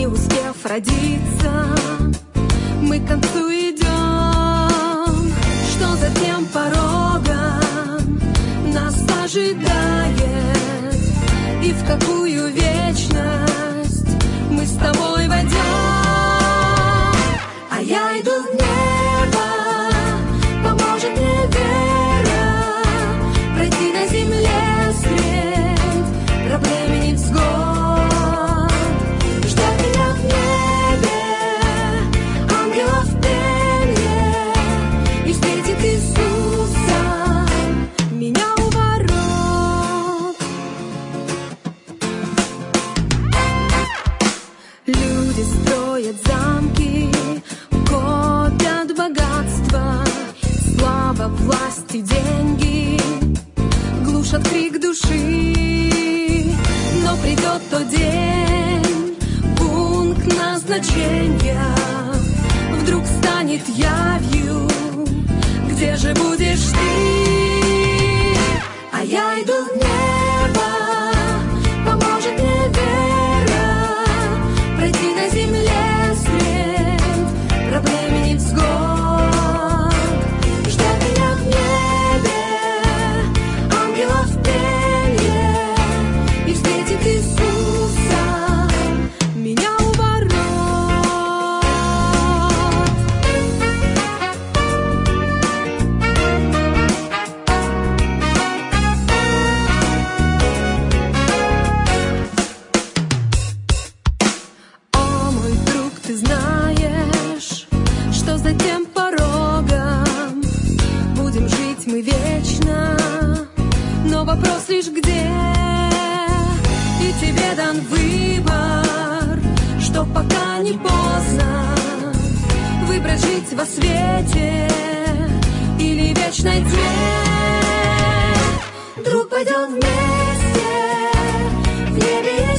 не успев родиться, мы к концу идем. Что за тем порогом нас ожидает, и в какую вечность мы с тобой войдем. А я иду в небо, поможет мне вера пройти на земле свет проблем и невзгод. Ждет меня в небе ангелов пение, и встретит Иисуса меня у ворот. Люди строят замки, копят богатство, слава, власть и деньги глушат крик души. Но придет тот день, пункт назначения вдруг станет явью, где же будешь ты? А я иду в небо, поможет мне вера пройти на земле свет проблем и невзгод. Ждет меня в небе ангелов пение, и встретит Иисуса меня у ворот. О, мой друг, ты знаешь, что за тем порогом будем жить мы вечно, но вопрос лишь где, и тебе дан выбор, что пока не поздно выбрать жить во свете или вечной тьме. Друг, пойдем вместе в небе